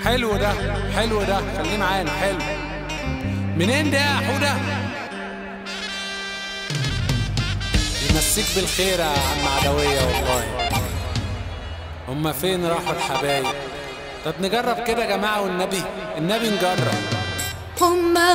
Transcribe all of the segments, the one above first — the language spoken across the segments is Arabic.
حلو ده، حلو ده، خليه معانا. حلو. منين ده يا حودة؟ يمسيك بالخير يا عم عدوية والله. هما فين راحوا الحبايب؟ طب نجرب كده يا جماعة والنبي، النبي نجرب. هما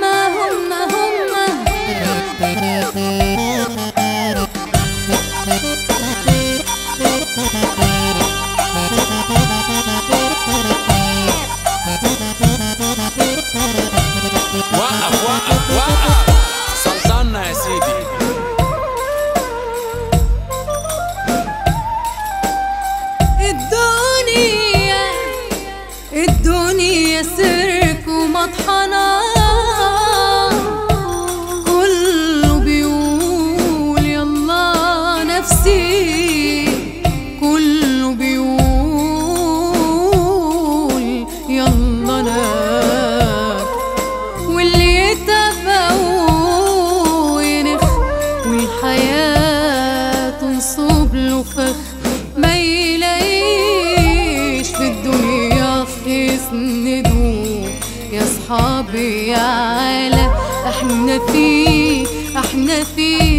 وقف وقف وقف، سلطنا يا سيدي. الدنيا سيرك ومطحنة، كله بيقول يلا نفسي، كله بيقول يلا انا، واللي يتبع وينخ والحياة تنصب له فخ، ما يلاقيش في الدنيا يسندوا يا صحابي يا عالم، احنا فيه